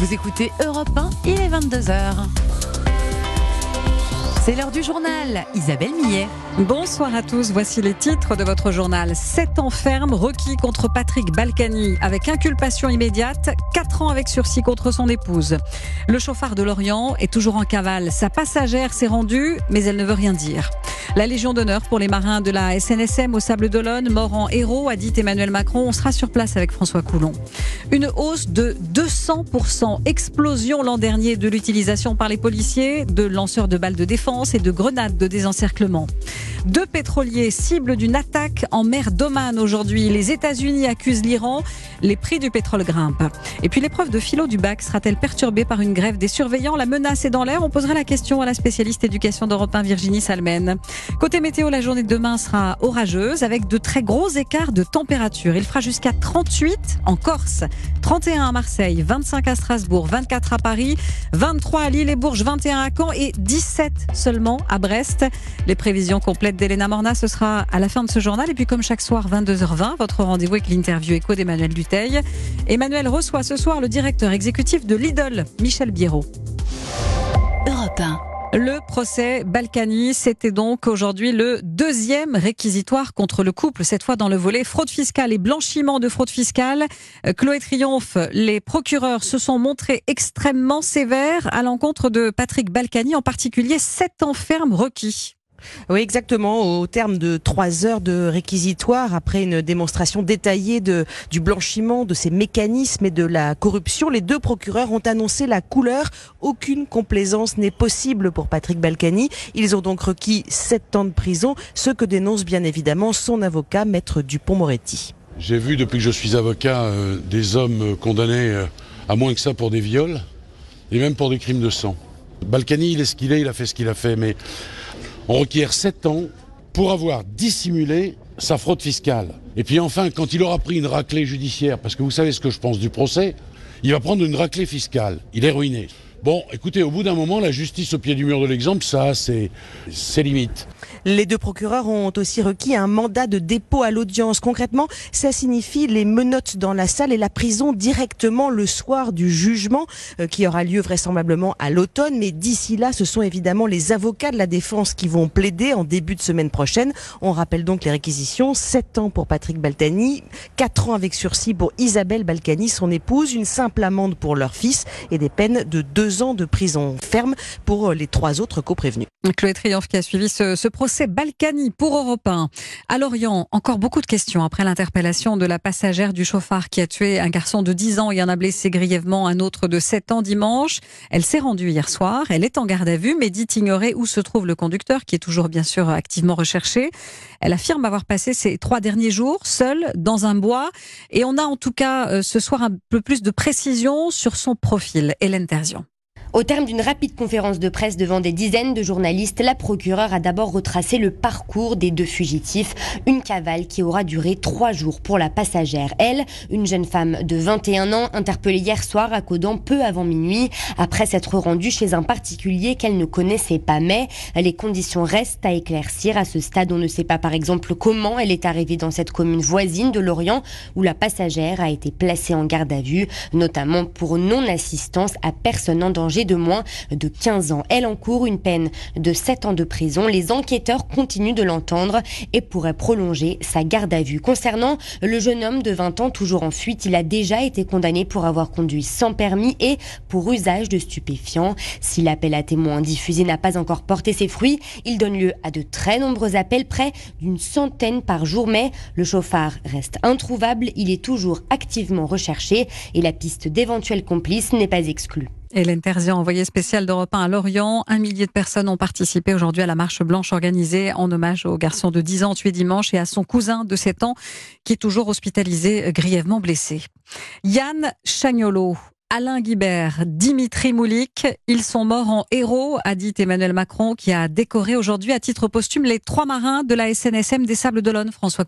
Vous écoutez Europe 1, il est 22h. C'est l'heure du journal. Isabelle Millet. Bonsoir à tous, voici les titres de votre journal. 7 ans ferme requis contre Patrick Balkany avec inculpation immédiate, 4 ans avec sursis contre son épouse. Le chauffard de Lorient est toujours en cavale. Sa passagère s'est rendue, mais elle ne veut rien dire. La Légion d'honneur pour les marins de la SNSM au Sable d'Olonne, morts en héros, a dit Emmanuel Macron. On sera sur place avec François Coulon. Une hausse de 200%, explosion l'an dernier de l'utilisation par les policiers de lanceurs de balles de défense et de grenades de désencerclement. 2 pétroliers cibles d'une attaque en mer d'Oman aujourd'hui. Les États-Unis accusent l'Iran. Les prix du pétrole grimpent. Et puis l'épreuve de philo du bac sera-t-elle perturbée par une grève des surveillants? La menace est dans l'air. On posera la question à la spécialiste éducation d'Europe 1, Virginie Salmen. Côté météo, la journée de demain sera orageuse avec de très gros écarts de température. Il fera jusqu'à 38 en Corse, 31 à Marseille, 25 à Strasbourg, 24 à Paris, 23 à Lille et Bourges, 21 à Caen et 17 seulement à Brest. Les prévisions complètes d'Elena Morna, ce sera à la fin de ce journal. Et puis comme chaque soir, 22h20, votre rendez-vous avec l'interview écho d'Emmanuel Dutheil. Emmanuel reçoit ce soir le directeur exécutif de Lidl, Michel Biérot. Europe 1. Le procès Balkany, c'était donc aujourd'hui le 2e réquisitoire contre le couple, cette fois dans le volet fraude fiscale et blanchiment de fraude fiscale. Chloé Triomphe, les procureurs se sont montrés extrêmement sévères à l'encontre de Patrick Balkany, en particulier 7 ans ferme requis. Oui, exactement. Au terme de 3 heures de réquisitoire, après une démonstration détaillée du blanchiment, de ses mécanismes et de la corruption, les 2 procureurs ont annoncé la couleur. Aucune complaisance n'est possible pour Patrick Balkany. Ils ont donc requis 7 ans de prison, ce que dénonce bien évidemment son avocat, Maître Dupond-Moretti. J'ai vu depuis que je suis avocat des hommes condamnés à moins que ça pour des viols et même pour des crimes de sang. Balkany, il est ce qu'il est, il a fait ce qu'il a fait, mais on requiert 7 ans pour avoir dissimulé sa fraude fiscale. Et puis enfin, quand il aura pris une raclée judiciaire, parce que vous savez ce que je pense du procès, il va prendre une raclée fiscale. Il est ruiné. Bon, écoutez, au bout d'un moment, la justice au pied du mur de l'exemple, ça, c'est limite. Les 2 procureurs ont aussi requis un mandat de dépôt à l'audience. Concrètement, ça signifie les menottes dans la salle et la prison directement le soir du jugement qui aura lieu vraisemblablement à l'automne. Mais d'ici là, ce sont évidemment les avocats de la défense qui vont plaider en début de semaine prochaine. On rappelle donc les réquisitions. 7 ans pour Patrick Balkany, 4 ans avec sursis pour Isabelle Balkany, son épouse, une simple amende pour leur fils et des peines de 2 ans de prison ferme pour les 3 autres coprévenus. Chloé Triomphe qui a suivi ce procès Balkany pour Europe 1. À Lorient, encore beaucoup de questions après l'interpellation de la passagère du chauffard qui a tué un garçon de 10 ans et en a blessé grièvement un autre de 7 ans dimanche. Elle s'est rendue hier soir, elle est en garde à vue mais dit ignorer où se trouve le conducteur qui est toujours bien sûr activement recherché. Elle affirme avoir passé ces 3 derniers jours seule dans un bois et on a en tout cas ce soir un peu plus de précision sur son profil. Hélène Terzian. Au terme d'une rapide conférence de presse devant des dizaines de journalistes, la procureure a d'abord retracé le parcours des 2 fugitifs. Une cavale qui aura duré 3 jours pour la passagère. Elle, une jeune femme de 21 ans, interpellée hier soir à Caudan peu avant minuit, après s'être rendue chez un particulier qu'elle ne connaissait pas. Mais les conditions restent à éclaircir. À ce stade, on ne sait pas par exemple comment elle est arrivée dans cette commune voisine de Lorient, où la passagère a été placée en garde à vue, notamment pour non-assistance à personne en danger de moins de 15 ans. Elle encourt une peine de 7 ans de prison. Les enquêteurs continuent de l'entendre et pourraient prolonger sa garde à vue. Concernant le jeune homme de 20 ans toujours en fuite, il a déjà été condamné pour avoir conduit sans permis et pour usage de stupéfiants. Si l'appel à témoins diffusé n'a pas encore porté ses fruits, il donne lieu à de très nombreux appels, près d'une centaine par jour. Mais le chauffard reste introuvable. Il est toujours activement recherché et la piste d'éventuels complices n'est pas exclue. Hélène Terzian, envoyée spéciale d'Europe 1 à Lorient. 1 millier de personnes ont participé aujourd'hui à la marche blanche organisée en hommage au garçon de 10 ans tué dimanche et à son cousin de 7 ans qui est toujours hospitalisé, grièvement blessé. Yann Chagnolo, Alain Guibert, Dimitri Moulik, ils sont morts en héros, a dit Emmanuel Macron qui a décoré aujourd'hui à titre posthume les 3 marins de la SNSM des Sables d'Olonne, François Coulon.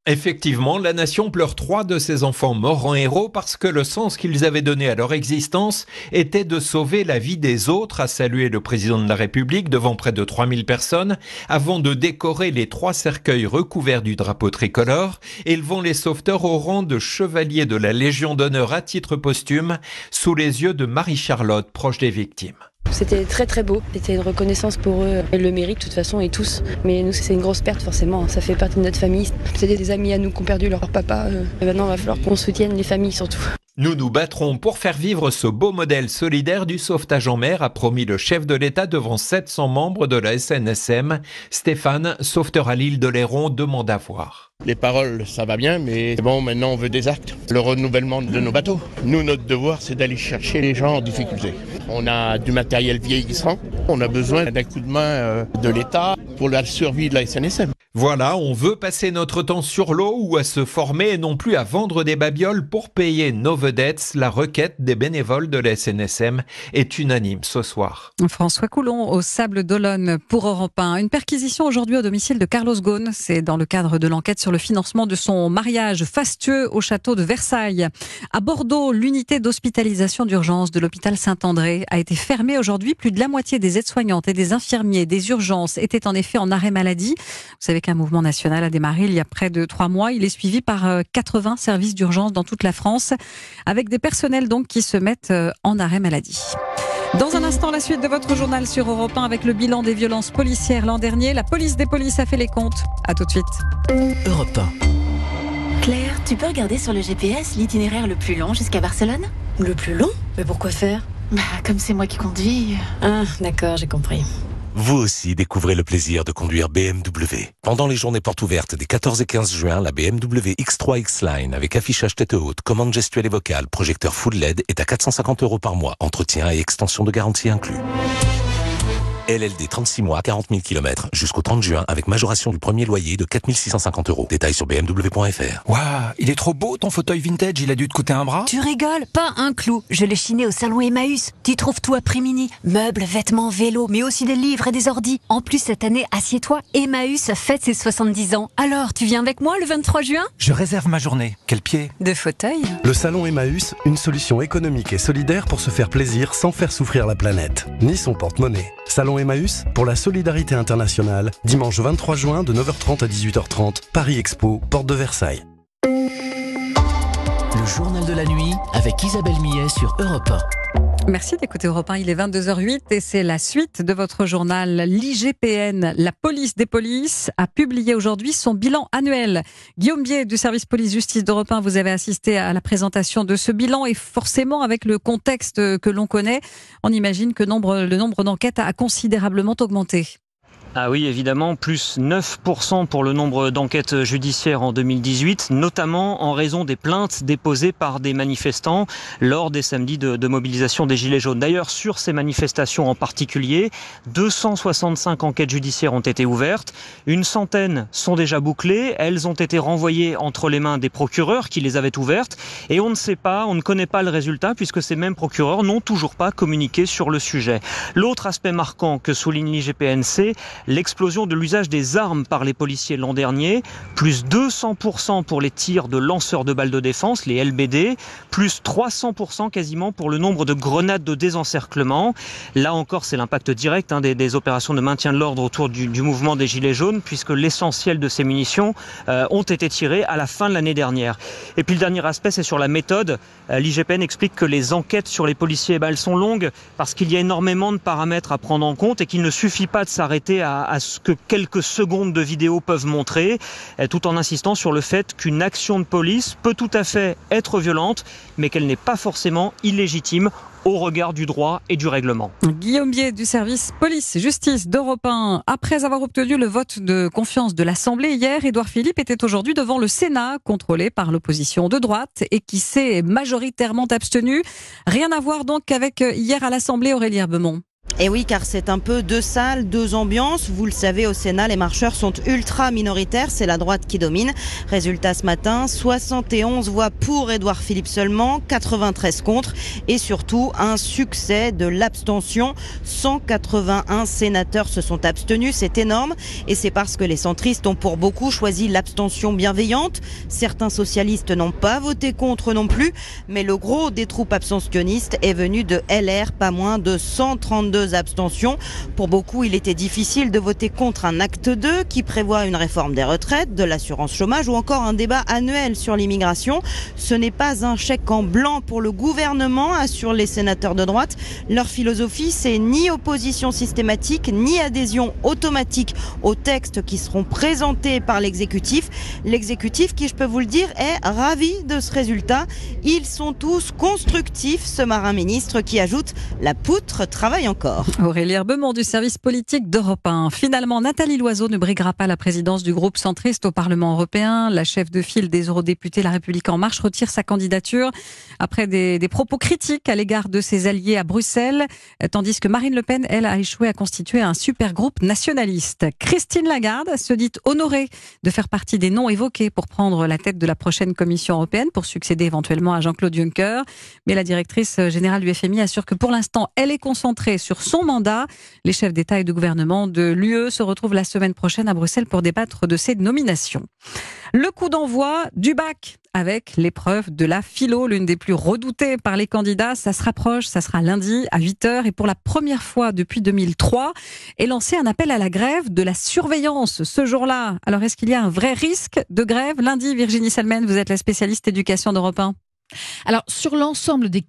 Effectivement, la nation pleure 3 de ses enfants morts en héros parce que le sens qu'ils avaient donné à leur existence était de sauver la vie des autres, a salué le président de la République devant près de 3000 personnes avant de décorer les 3 cercueils recouverts du drapeau tricolore, élevant les sauveteurs au rang de chevaliers de la Légion d'honneur à titre posthume sous les yeux de Marie-Charlotte, proche des victimes. C'était très très beau, c'était une reconnaissance pour eux. Ils le méritent de toute façon et tous. Mais nous c'est une grosse perte forcément, ça fait partie de notre famille. C'est des amis à nous qui ont perdu leur papa. Et maintenant il va falloir qu'on soutienne les familles surtout. Nous nous battrons pour faire vivre ce beau modèle solidaire du sauvetage en mer, a promis le chef de l'État devant 700 membres de la SNSM. Stéphane, sauveteur à l'île d'Oléron, demande à voir. Les paroles, ça va bien, mais bon, maintenant on veut des actes. Le renouvellement de nos bateaux. Nous, notre devoir, c'est d'aller chercher les gens en difficulté. On a du matériel vieillissant. On a besoin d'un coup de main de l'État pour la survie de la SNSM. Voilà, on veut passer notre temps sur l'eau ou à se former et non plus à vendre des babioles pour payer nos vedettes. La requête des bénévoles de la SNSM est unanime ce soir. François Coulon au Sable d'Olonne pour Europe 1. Une perquisition aujourd'hui au domicile de Carlos Ghosn. C'est dans le cadre de l'enquête sur le financement de son mariage fastueux au château de Versailles. À Bordeaux, l'unité d'hospitalisation d'urgence de l'hôpital Saint-André a été fermée aujourd'hui. Plus de la moitié des aides-soignantes et des infirmiers des urgences étaient en effet en arrêt maladie. Vous savez qu'un mouvement national a démarré il y a près de 3 mois. Il est suivi par 80 services d'urgence dans toute la France, avec des personnels donc qui se mettent en arrêt maladie. Dans un instant, la suite de votre journal sur Europe 1 avec le bilan des violences policières l'an dernier. La police des polices a fait les comptes. À tout de suite. Europe 1. Claire, tu peux regarder sur le GPS l'itinéraire le plus long jusqu'à Barcelone ? Le plus long ? Mais pourquoi faire ? Comme c'est moi qui conduis. Ah, d'accord, j'ai compris. Vous aussi découvrez le plaisir de conduire BMW. Pendant les journées portes ouvertes des 14 et 15 juin, la BMW X3 X-Line avec affichage tête haute, commande gestuelle et vocale, projecteur full LED est à 450 € par mois, entretien et extension de garantie inclus. LLD 36 mois, 40 000 km jusqu'au 30 juin avec majoration du premier loyer de 4 650 €. Détails sur bmw.fr. Waouh, il est trop beau ton fauteuil vintage, il a dû te coûter un bras ? Tu rigoles, pas un clou. Je l'ai chiné au salon Emmaüs. Tu trouves tout à prix mini. Meubles, vêtements, vélos, mais aussi des livres et des ordis. En plus, cette année, assieds-toi, Emmaüs fête ses 70 ans. Alors, tu viens avec moi le 23 juin ? Je réserve ma journée. Quel pied ? De fauteuil. Le salon Emmaüs, une solution économique et solidaire pour se faire plaisir sans faire souffrir la planète, ni son porte-monnaie. Salon Emmaüs pour la solidarité internationale, dimanche 23 juin de 9h30 à 18h30, Paris Expo, porte de Versailles. Le journal de la nuit avec Isabelle Millet sur Europe 1. Merci d'écouter Europe 1, il est 22h08 et c'est la suite de votre journal. L'IGPN, la police des polices, a publié aujourd'hui son bilan annuel. Guillaume Bier du service police-justice d'Europe 1, vous avez assisté à la présentation de ce bilan et forcément avec le contexte que l'on connaît, on imagine que le nombre d'enquêtes a considérablement augmenté. Ah oui, évidemment, plus 9% pour le nombre d'enquêtes judiciaires en 2018, notamment en raison des plaintes déposées par des manifestants lors des samedis de mobilisation des Gilets jaunes. D'ailleurs, sur ces manifestations en particulier, 265 enquêtes judiciaires ont été ouvertes, une centaine sont déjà bouclées, elles ont été renvoyées entre les mains des procureurs qui les avaient ouvertes, et on ne connaît pas le résultat puisque ces mêmes procureurs n'ont toujours pas communiqué sur le sujet. L'autre aspect marquant que souligne l'IGPN, c'est l'explosion de l'usage des armes par les policiers l'an dernier, plus 200% pour les tirs de lanceurs de balles de défense, les LBD, plus 300% quasiment pour le nombre de grenades de désencerclement. Là encore, c'est l'impact direct des opérations de maintien de l'ordre autour du mouvement des Gilets jaunes, puisque l'essentiel de ces munitions ont été tirées à la fin de l'année dernière. Et puis le dernier aspect, c'est sur la méthode. L'IGPN explique que les enquêtes sur les policiers, elles sont longues parce qu'il y a énormément de paramètres à prendre en compte et qu'il ne suffit pas de s'arrêter à ce que quelques secondes de vidéo peuvent montrer, tout en insistant sur le fait qu'une action de police peut tout à fait être violente, mais qu'elle n'est pas forcément illégitime au regard du droit et du règlement. Guillaume Bier du service police-justice d'Europe 1. Après avoir obtenu le vote de confiance de l'Assemblée hier, Édouard Philippe était aujourd'hui devant le Sénat, contrôlé par l'opposition de droite et qui s'est majoritairement abstenu. Rien à voir donc avec hier à l'Assemblée, Aurélie Herbemont. Et oui, car c'est un peu deux salles, deux ambiances. Vous le savez, au Sénat, les marcheurs sont ultra minoritaires. C'est la droite qui domine. Résultat ce matin, 71 voix pour Édouard Philippe seulement, 93 contre. Et surtout, un succès de l'abstention. 181 sénateurs se sont abstenus. C'est énorme. Et c'est parce que les centristes ont pour beaucoup choisi l'abstention bienveillante. Certains socialistes n'ont pas voté contre non plus. Mais le gros des troupes abstentionnistes est venu de LR, pas moins de 132 abstentions. Pour beaucoup, il était difficile de voter contre un acte 2 qui prévoit une réforme des retraites, de l'assurance chômage ou encore un débat annuel sur l'immigration. Ce n'est pas un chèque en blanc pour le gouvernement, assurent les sénateurs de droite. Leur philosophie, c'est ni opposition systématique, ni adhésion automatique aux textes qui seront présentés par l'exécutif. L'exécutif qui, je peux vous le dire, est ravi de ce résultat. Ils sont tous constructifs, ce marin ministre qui ajoute « la poutre travaille encore ». Aurélie Herbemont du service politique d'Europe 1. Finalement, Nathalie Loiseau ne briguera pas la présidence du groupe centriste au Parlement européen. La chef de file des eurodéputés La République En Marche retire sa candidature après des propos critiques à l'égard de ses alliés à Bruxelles, tandis que Marine Le Pen, elle, a échoué à constituer un super groupe nationaliste. Christine Lagarde se dit honorée de faire partie des noms évoqués pour prendre la tête de la prochaine Commission européenne pour succéder éventuellement à Jean-Claude Juncker. Mais la directrice générale du FMI assure que pour l'instant, elle est concentrée sur son mandat. Les chefs d'État et de gouvernement de l'UE se retrouvent la semaine prochaine à Bruxelles pour débattre de ces nominations. Le coup d'envoi du bac avec l'épreuve de la philo, l'une des plus redoutées par les candidats. Ça se rapproche, ça sera lundi à 8h et pour la première fois depuis 2003 est lancé un appel à la grève de la surveillance ce jour-là. Alors est-ce qu'il y a un vrai risque de grève lundi? Virginie Salmen, vous êtes la spécialiste éducation d'Europe 1. Alors, sur l'ensemble des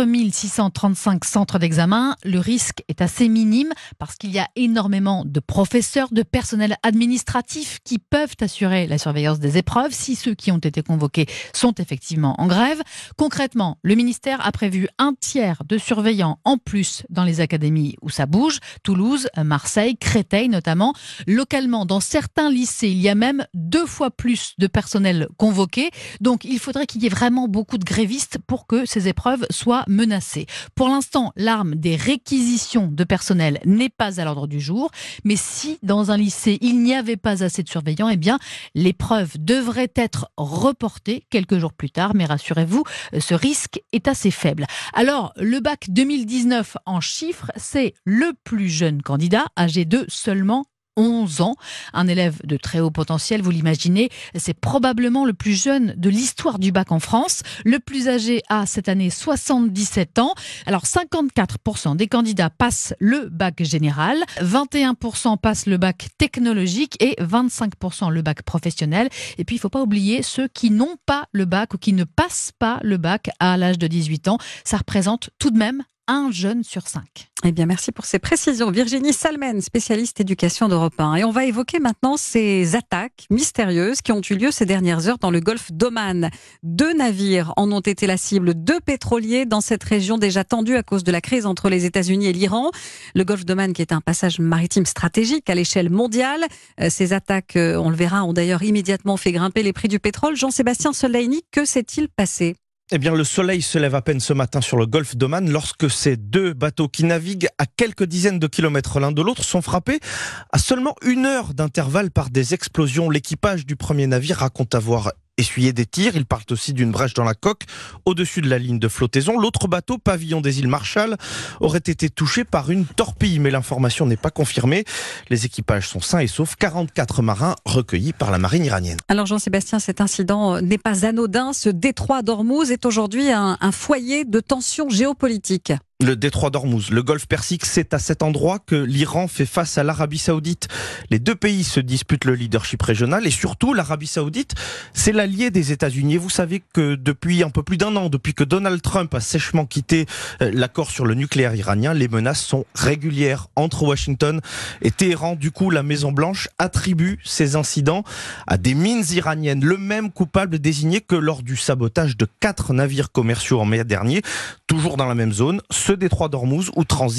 4635 centres d'examen, le risque est assez minime parce qu'il y a énormément de professeurs, de personnel administratif qui peuvent assurer la surveillance des épreuves si ceux qui ont été convoqués sont effectivement en grève. Concrètement, le ministère a prévu un tiers de surveillants en plus dans les académies où ça bouge, Toulouse, Marseille, Créteil notamment. Localement, dans certains lycées, il y a même 2 fois plus de personnel convoqué. Donc, il faudrait qu'il y ait vraiment beaucoup de grévistes pour que ces épreuves soient menacées. Pour l'instant, l'arme des réquisitions de personnel n'est pas à l'ordre du jour, mais si dans un lycée il n'y avait pas assez de surveillants, eh bien l'épreuve devrait être reportée quelques jours plus tard, mais rassurez-vous, ce risque est assez faible. Alors, le bac 2019 en chiffres, c'est le plus jeune candidat, âgé de seulement 11 ans, un élève de très haut potentiel, vous l'imaginez, c'est probablement le plus jeune de l'histoire du bac en France. Le plus âgé a cette année 77 ans. Alors 54% des candidats passent le bac général, 21% passent le bac technologique et 25% le bac professionnel. Et puis il ne faut pas oublier ceux qui n'ont pas le bac ou qui ne passent pas le bac à l'âge de 18 ans. Ça représente tout de même un jeune sur 5. Eh bien, merci pour ces précisions. Virginie Salmen, spécialiste éducation d'Europe 1. Et on va évoquer maintenant ces attaques mystérieuses qui ont eu lieu ces dernières heures dans le golfe d'Oman. 2 navires en ont été la cible, 2 pétroliers dans cette région déjà tendue à cause de la crise entre les États-Unis et l'Iran. Le golfe d'Oman qui est un passage maritime stratégique à l'échelle mondiale. Ces attaques, on le verra, ont d'ailleurs immédiatement fait grimper les prix du pétrole. Jean-Sébastien Soleini, que s'est-il passé ? Eh bien, le soleil se lève à peine ce matin sur le golfe d'Oman lorsque ces 2 bateaux qui naviguent à quelques dizaines de kilomètres l'un de l'autre sont frappés à seulement 1 heure d'intervalle par des explosions. L'équipage du premier navire raconte avoir essuyé des tirs. Il parle aussi d'une brèche dans la coque au-dessus de la ligne de flottaison. L'autre bateau, pavillon des îles Marshall, aurait été touché par une torpille, mais l'information n'est pas confirmée. Les équipages sont sains et saufs. 44 marins recueillis par la marine iranienne. Alors Jean-Sébastien, cet incident n'est pas anodin. Ce détroit d'Ormuz est aujourd'hui un foyer de tensions géopolitiques. Le détroit d'Ormuz, le golfe Persique, c'est à cet endroit que l'Iran fait face à l'Arabie Saoudite. Les 2 pays se disputent le leadership régional et surtout l'Arabie Saoudite, c'est l'allié des États-Unis. Et vous savez que depuis un peu plus d'1 an, depuis que Donald Trump a sèchement quitté l'accord sur le nucléaire iranien, les menaces sont régulières entre Washington et Téhéran. Du coup, la Maison-Blanche attribue ces incidents à des mines iraniennes, le même coupable désigné que lors du sabotage de 4 navires commerciaux en mai dernier, toujours dans la même zone, ce détroit d'Ormuz où transitent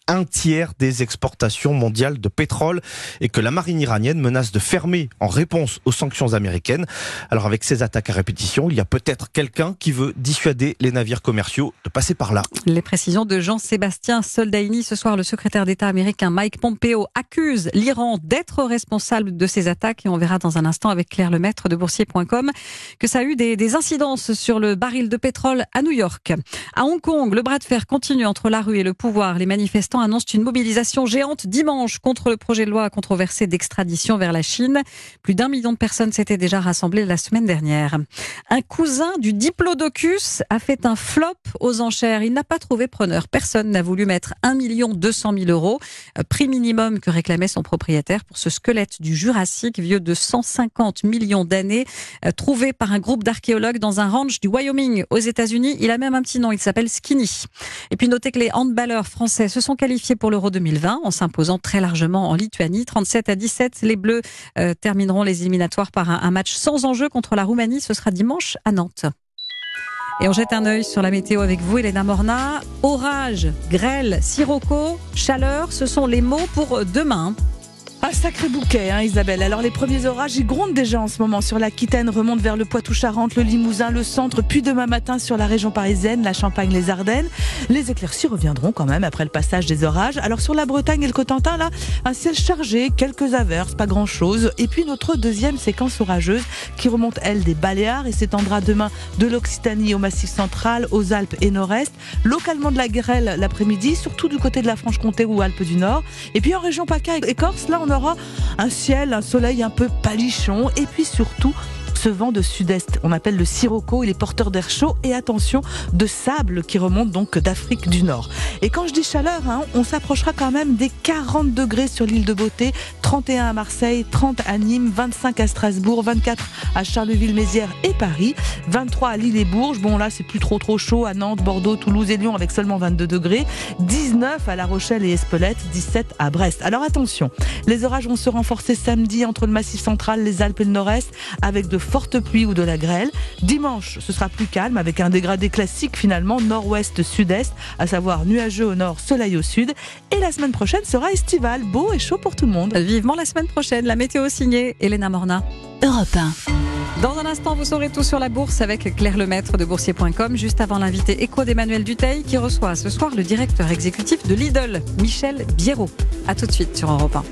un tiers des exportations mondiales de pétrole et que la marine iranienne menace de fermer en réponse aux sanctions américaines. Alors avec ces attaques à répétition, il y a peut-être quelqu'un qui veut dissuader les navires commerciaux de passer par là. Les précisions de Jean-Sébastien Soldaini. Ce soir, le secrétaire d'État américain Mike Pompeo accuse l'Iran d'être responsable de ces attaques et on verra dans un instant avec Claire Lemaître de Boursier.com que ça a eu des incidences sur le baril de pétrole à New York. À Hong Kong, le bras de fer continue entre la rue et le pouvoir. Les manifestants annoncent une mobilisation géante dimanche contre le projet de loi controversé d'extradition vers la Chine. Plus d'1 million de personnes s'étaient déjà rassemblées la semaine dernière. Un cousin du Diplodocus a fait un flop aux enchères. Il n'a pas trouvé preneur. Personne n'a voulu mettre 1 200 000 €, prix minimum que réclamait son propriétaire pour ce squelette du Jurassique, vieux de 150 millions d'années, trouvé par un groupe d'archéologues dans un ranch du Wyoming aux États-Unis. Il a même un petit nom, il s'appelle Skinny. Et puis notez que les handballeurs français se sont qualifiés pour l'Euro 2020 en s'imposant très largement en Lituanie. 37-17, les Bleus termineront les éliminatoires par un match sans enjeu contre la Roumanie. Ce sera dimanche à Nantes. Et on jette un œil sur la météo avec vous, Elena Morna. Orage, grêle, sirocco, chaleur, ce sont les mots pour demain. Un sacré bouquet, Isabelle. Alors les premiers orages, ils grondent déjà en ce moment sur l'Aquitaine, remontent vers le Poitou-Charentes, le Limousin, le centre, puis demain matin sur la région parisienne, la Champagne, les Ardennes. Les éclaircies reviendront quand même après le passage des orages. Alors sur la Bretagne et le Cotentin, là, un ciel chargé, quelques averses, pas grand-chose. Et puis notre deuxième séquence orageuse qui remonte, elle, des Baléares et s'étendra demain de l'Occitanie au Massif central, aux Alpes et Nord-Est. Localement de la grêle l'après-midi, surtout du côté de la Franche-Comté ou Alpes du Nord. Et puis en région PACA et Corse, là, on aura un ciel, un soleil un peu palichon et puis surtout ce vent de sud-est, on appelle le sirocco, il est porteur d'air chaud et attention de sable qui remonte donc d'Afrique du Nord. Et quand je dis chaleur, on s'approchera quand même des 40 degrés sur l'île de Beauté, 31 à Marseille, 30 à Nîmes, 25 à Strasbourg, 24 à Charleville-Mézières et Paris, 23 à Lille et Bourges, bon là c'est plus trop chaud, à Nantes, Bordeaux, Toulouse et Lyon avec seulement 22 degrés, 19 à La Rochelle et Espelette, 17 à Brest. Alors attention, les orages vont se renforcer samedi entre le Massif central, les Alpes et le Nord-Est avec de fortes pluies ou de la grêle. Dimanche, ce sera plus calme avec un dégradé classique finalement nord-ouest, sud-est, à savoir nuageux au nord, soleil au sud. Et la semaine prochaine sera estivale, beau et chaud pour tout le monde. Vivement la semaine prochaine, la météo signée Elena Morna. Europe 1. Dans un instant, vous saurez tout sur la bourse avec Claire Lemaître de Boursier.com, juste avant l'invité écho d'Emmanuel Dutheil qui reçoit ce soir le directeur exécutif de Lidl, Michel Biérot. A tout de suite sur Europe 1.